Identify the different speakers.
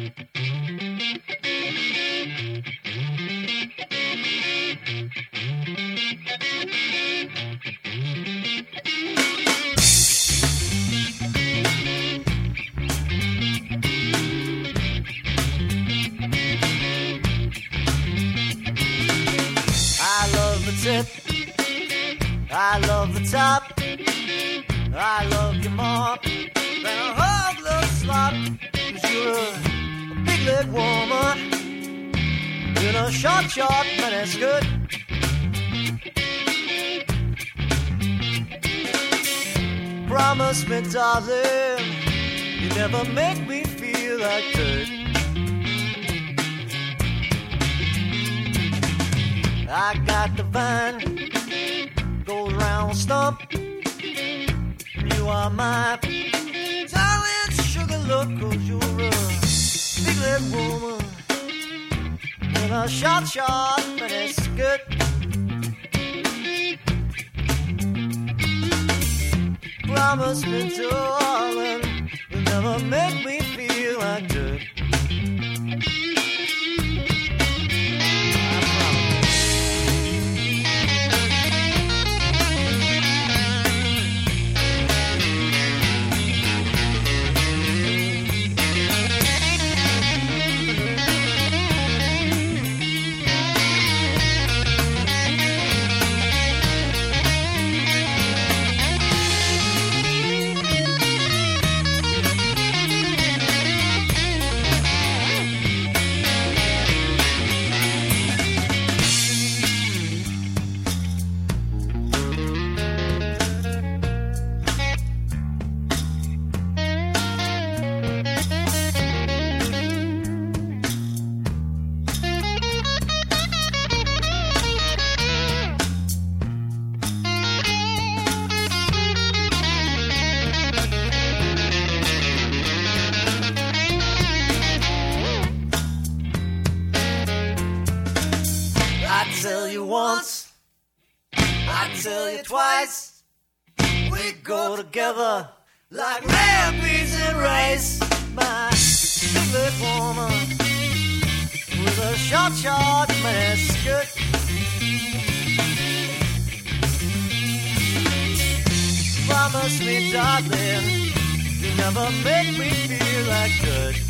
Speaker 1: I love the top. I love you more than a hog slop. 'Cause you're a big leg woman in a short miniskirt. Promise me, darling, you never make me feel like dirt. I got the vine, goes round stump. You are my darling sugar look, 'cause you're a big leg woman in a short miniskirt. Promise me, darling, you'll never make me feel like dirt. Tell you once, I tell you twice, we go together like rampage and race. My big woman with a short miniskirt. Promise me, darling, you never make me feel like dirt.